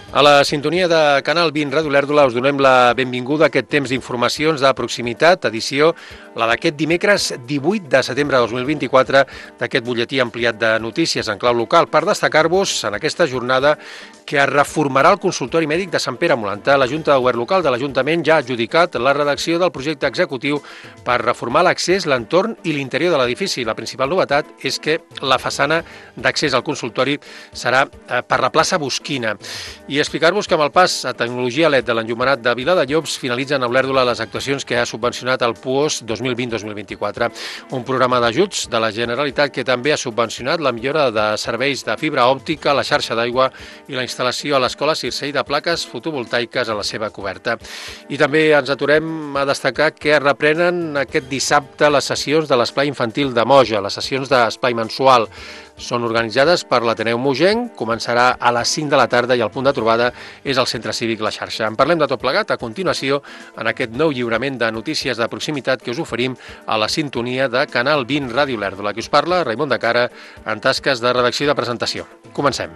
A la sintonia de Canal 20 Ràdio Lèrdula us donem la benvinguda a aquest temps d'informacions de proximitat, edició la d'aquest dimecres 18 de setembre de 2024 d'aquest butlletí ampliat de notícies en clau local per destacar-vos en aquesta jornada que es reformarà el consultori mèdic de Sant Pere Molanta. La Junta de Govern Local de l'Ajuntament ja ha adjudicat la redacció del projecte executiu per reformar l'accés, l'entorn i l'interior de l'edifici. La principal novetat és que la façana d'accés al consultori serà per la plaça Bosquina. I explicar-vos que amb el pas a tecnologia LED de l'enllumenat de Viladellobs finalitzen a Olèrdola les actuacions que ha subvencionat el PUOS 2020-2024, un programa d'ajuts de la Generalitat que també ha subvencionat la millora de serveis de fibra òptica, la xarxa d'aigua i la instal·lació a l'escola Circei de plaques fotovoltaiques a la seva coberta. I també ens aturem a destacar que reprenen aquest dissabte les sessions de l'esplai infantil de Moja, les sessions d'esplai mensual. Són organitzades per l'Ateneu Mogenc, començarà a les 5 de la tarda i el punt de trobada és el Centre Cívic La Xarxa. En parlem de tot plegat a continuació en aquest nou lliurament de notícies de proximitat que us oferim a la sintonia de Canal 20 Ràdio Lèrdula. Qui us parla, Raimon de Cara, en tasques de redacció i de presentació. Comencem.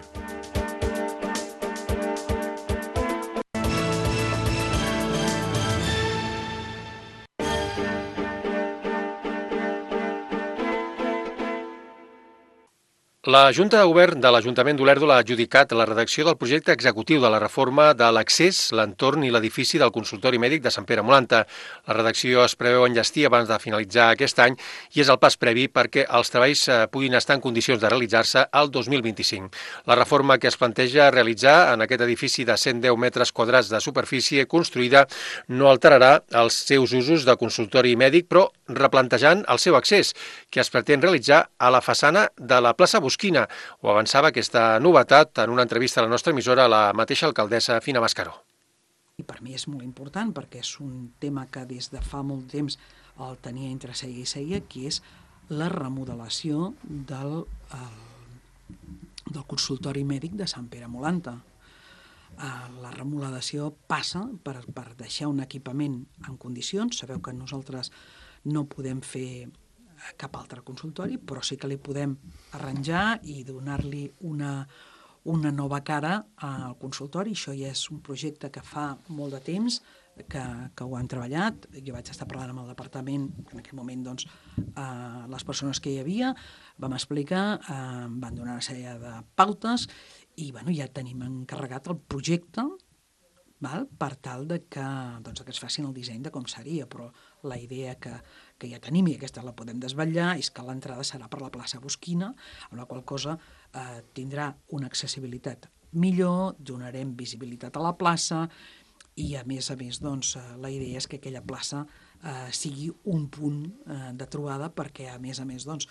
La Junta de Govern de l'Ajuntament d'Olèrdola ha adjudicat la redacció del projecte executiu de la reforma de l'accés, l'entorn i l'edifici del consultori mèdic de Sant Pere Molanta. La redacció es preveu enllestir abans de finalitzar aquest any i és el pas previ perquè els treballs puguin estar en condicions de realitzar-se al 2025. La reforma que es planteja realitzar en aquest edifici de 110 metres quadrats de superfície construïda no alterarà els seus usos de consultori mèdic, però replantejant el seu accés, que es pretén realitzar a la façana de la plaça Bosquina. Ho avançava aquesta novetat en una entrevista a la nostra emissora a la mateixa alcaldessa Fina Mascaró. I per mi és molt important perquè és un tema que des de fa molt temps el tenia entre cella i cella, que és la remodelació del consultori mèdic de Sant Pere Molanta. La remodelació passa per deixar un equipament en condicions. Sabeu que nosaltres no podem fer cap altre consultori, però sí que li podem arranjar i donar-li una nova cara al consultori. Això ja és un projecte que fa molt de temps que ho han treballat. Jo vaig estar parlant amb el departament, en aquell moment doncs, les persones que hi havia, vam explicar, van donar una sèrie de pautes i ja tenim encarregat el projecte per tal que es facin el disseny de com seria, però la idea que ja tenim, i aquesta la podem desvetllar, és que l'entrada serà per la plaça Bosquina, amb la qual cosa tindrà una accessibilitat millor, donarem visibilitat a la plaça i a més, la idea és que aquella plaça sigui un punt de trobada perquè a més,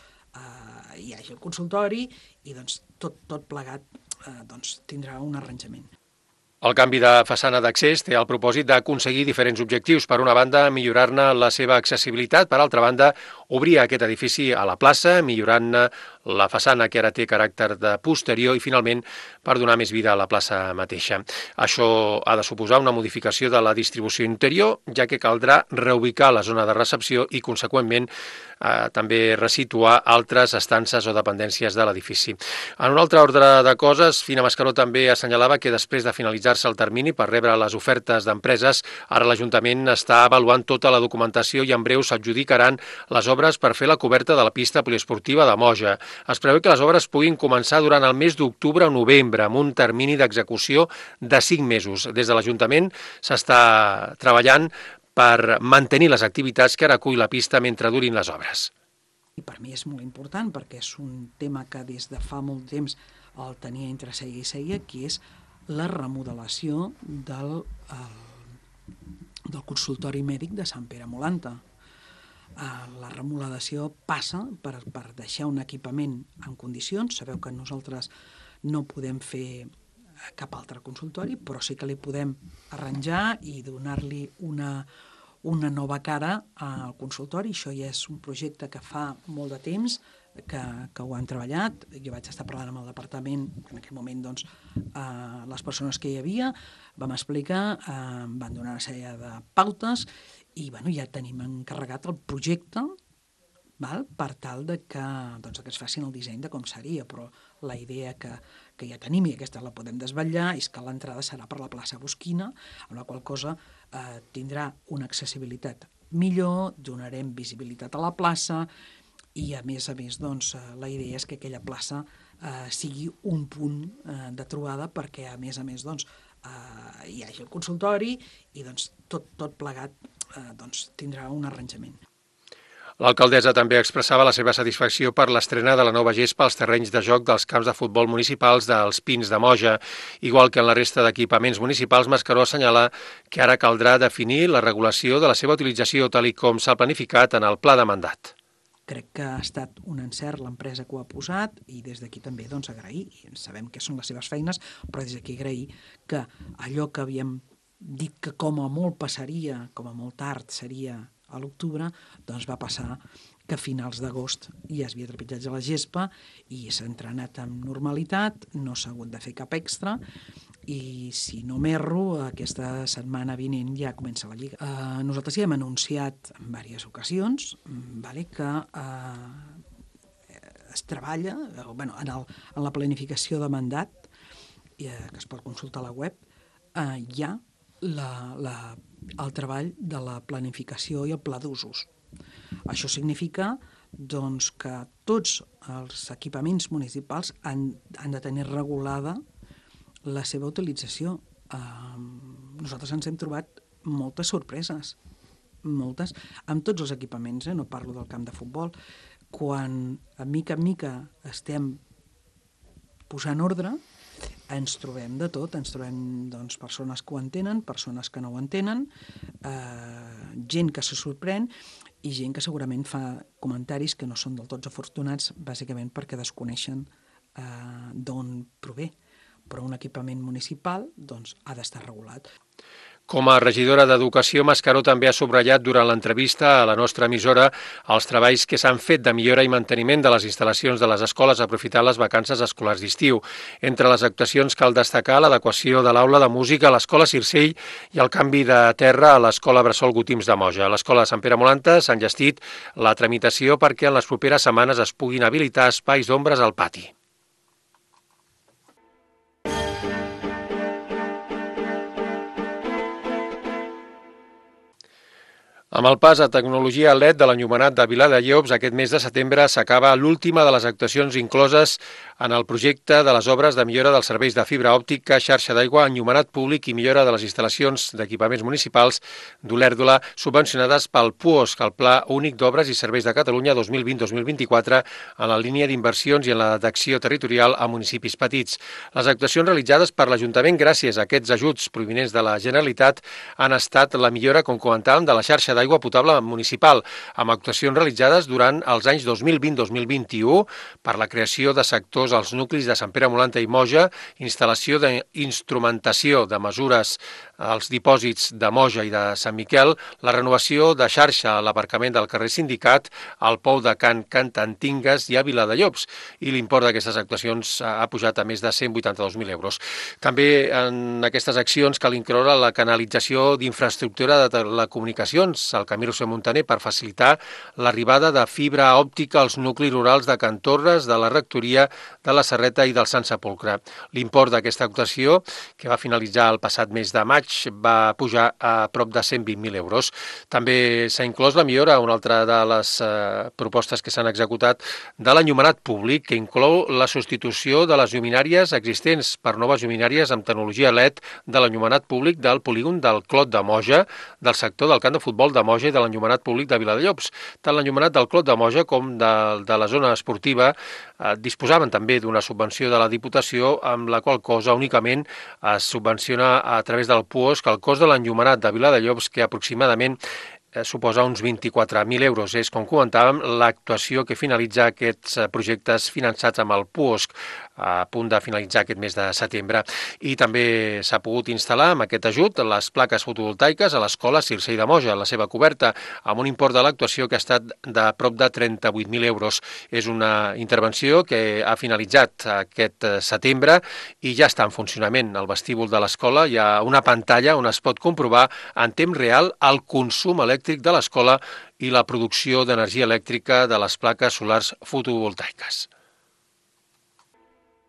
hi hagi el consultori i tot plegat tindrà un arranjament. El canvi de façana d'accés té el propòsit d'aconseguir diferents objectius. Per una banda, millorar-ne la seva accessibilitat. Per altra banda, obrir aquest edifici a la plaça, millorant-ne la façana que ara té caràcter de posterior i, finalment, per donar més vida a la plaça mateixa. Això ha de suposar una modificació de la distribució interior, ja que caldrà reubicar la zona de recepció i, conseqüentment, també resituar altres estances o dependències de l'edifici. En un altre ordre de coses, Fina Mascaró també assenyalava que després de finalitzar-se el termini per rebre les ofertes d'empreses, ara l'Ajuntament està avaluant tota la documentació i en breu s'adjudicaran les obres per fer la coberta de la pista poliesportiva de Moja. Es preveu que les obres puguin començar durant el mes d'octubre o novembre, amb un termini d'execució de 5 mesos. Des de l'Ajuntament s'està treballant per mantenir les activitats que recull la pista mentre durin les obres. I per mi és molt important perquè és un tema que des de fa molt temps el tenia entre cella i cella, que és la remodelació del consultori mèdic de Sant Pere Molanta. La remodelació passa per deixar un equipament en condicions. Sabeu que nosaltres no podem fer cap altre consultori, però sí que li podem arranjar i donar-li una nova cara al consultori. Això ja és un projecte que fa molt de temps que ho han treballat. Jo vaig estar parlant amb el departament, en aquell moment les persones que hi havia, vam explicar, van donar una sèrie de pautes i ja tenim encarregat el projecte per tal que es facin el disseny de com seria, però La idea que ja tenim, i aquesta la podem desvetllar, és que l'entrada serà per la plaça Bosquina, amb la qual cosa tindrà una accessibilitat millor, donarem visibilitat a la plaça, i a més, doncs, la idea és que aquella plaça sigui un punt de trobada perquè, a més, doncs, hi hagi el consultori i doncs, tot plegat doncs, tindrà un arranjament. L'alcaldessa també expressava la seva satisfacció per l'estrena de la nova gespa als terrenys de joc dels camps de futbol municipals dels Pins de Moja. Igual que en la resta d'equipaments municipals, Mascaró assenyala que ara caldrà definir la regulació de la seva utilització tal com s'ha planificat en el pla de mandat. Crec que ha estat un encert l'empresa que ho ha posat i des d'aquí també doncs, agrair, i sabem que són les seves feines, però des d'aquí agrair que allò que havíem dit que com a molt passaria, com a molt tard seria a l'octubre, doncs va passar que a finals d'agost ja es havia trepitjat la gespa i s'ha entrenat amb normalitat, no s'ha hagut de fer cap extra i, si no m'erro, aquesta setmana vinent ja comença la Lliga. Nosaltres ja hem anunciat en diverses ocasions que es treballa en la planificació de mandat, que es pot consultar a la web, hi ha el treball de la planificació i el pla d'usos. Això significa doncs, que tots els equipaments municipals han de tenir regulada la seva utilització. Nosaltres ens hem trobat moltes sorpreses, moltes, amb tots els equipaments, no parlo del camp de futbol, quan a mica en mica estem posant ordre, ens trobem de tot, ens trobem doncs, persones que ho entenen, persones que no ho entenen, gent que se sorprèn i gent que segurament fa comentaris que no són del tot afortunats, bàsicament perquè desconeixen d'on prové. Però un equipament municipal doncs, ha d'estar regulat. Com a regidora d'Educació, Mascaró també ha subratllat durant l'entrevista a la nostra emissora els treballs que s'han fet de millora i manteniment de les instal·lacions de les escoles aprofitant les vacances escolars d'estiu. Entre les actuacions cal destacar l'adequació de l'aula de música a l'Escola Circell i el canvi de terra a l'Escola Bressol Gotims de Moja. A l'Escola de Sant Pere Molanta s'ha enllestit la tramitació perquè en les properes setmanes es puguin habilitar espais d'ombres al pati. Amb el pas a tecnologia LED de l'enllumenat de Viladellops, aquest mes de setembre s'acaba l'última de les actuacions incloses en el projecte de les obres de millora dels serveis de fibra òptica, xarxa d'aigua, enllumenat públic i millora de les instal·lacions d'equipaments municipals d'Olèrdola subvencionades pel PUOSC, el Pla Únic d'Obres i Serveis de Catalunya 2020-2024, en la línia d'inversions i en la detecció territorial a municipis petits. Les actuacions realitzades per l'Ajuntament gràcies a aquests ajuts provinents de la Generalitat han estat la millora, com comentàvem, de la xarxa d'aigua potable municipal, amb actuacions realitzades durant els anys 2020-2021 per la creació de sectors als nuclis de Sant Pere Molanta i Moja, instal·lació d'instrumentació de mesures als dipòsits de Moja i de Sant Miquel, la renovació de xarxa a l'aparcament del carrer Sindicat, al pou de Can Cantantingues i a Viladellops, i l'import d'aquestes actuacions ha pujat a més de 182.000 euros. També en aquestes accions cal incloure la canalització d'infraestructura de telecomunicacions al camí Roser Montaner per facilitar l'arribada de fibra òptica als nuclis rurals de Can Torres, de la Rectoria, de la Serreta i del Sant Sepulcre. L'import d'aquesta actuació, que va finalitzar el passat mes de maig, va pujar a prop de 120.000 euros. També s'ha inclòs la millora, una altra de les propostes que s'han executat, de l'enllumenat públic, que inclou la substitució de les lluminàries existents per noves lluminàries amb tecnologia LED de l'enllumenat públic del polígon del Clot de Moja, del sector del camp de futbol de Moja i de l'enllumenat públic de Viladellops. Tant l'enllumenat del Clot de Moja com de la zona esportiva disposaven també d'una subvenció de la Diputació, amb la qual cosa únicament es subvenciona a través del PUOSC el cost de l'enllumenat de Viladellops, que aproximadament suposa uns 24.000 euros. És, com comentàvem, l'actuació que finalitza aquests projectes finançats amb el PUOSC, a punt de finalitzar aquest mes de setembre. I també s'ha pogut instal·lar amb aquest ajut les plaques fotovoltaiques a l'Escola Circell de Moja, la seva coberta, amb un import de l'actuació que ha estat de prop de 38.000 euros. És una intervenció que ha finalitzat aquest setembre i ja està en funcionament. Al vestíbul de l'escola hi ha una pantalla on es pot comprovar en temps real el consum elèctric de l'escola i la producció d'energia elèctrica de les plaques solars fotovoltaiques.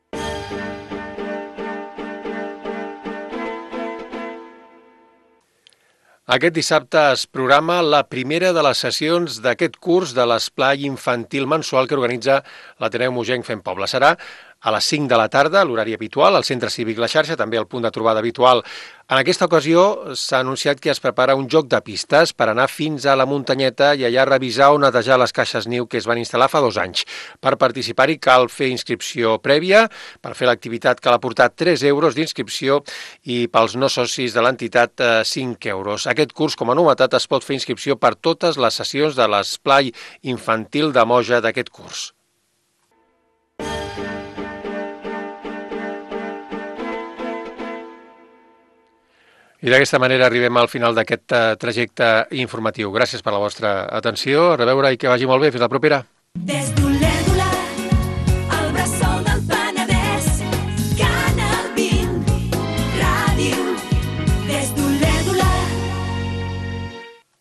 Aquest dissabte es programa la primera de les sessions d'aquest curs de l'esplai infantil mensual que organitza l'Ateneu Mogenc Fem Poble. Serà a les 5 de la tarda, l'horari habitual, al Centre Cívic La Xarxa, també el punt de trobada habitual. En aquesta ocasió s'ha anunciat que es prepara un joc de pistes per anar fins a la muntanyeta i allà revisar o netejar les caixes niu que es van instal·lar fa 2 anys. Per participar-hi cal fer inscripció prèvia. Per fer l'activitat cal aportar 3 euros d'inscripció i pels no socis de l'entitat 5 euros. Aquest curs, com a novetat, es pot fer inscripció per totes les sessions de l'esplai infantil de Moja d'aquest curs. I d'aquesta manera arribem al final d'aquest trajecte informatiu. Gràcies per la vostra atenció. A reveure i que vagi molt bé. Fins la propera.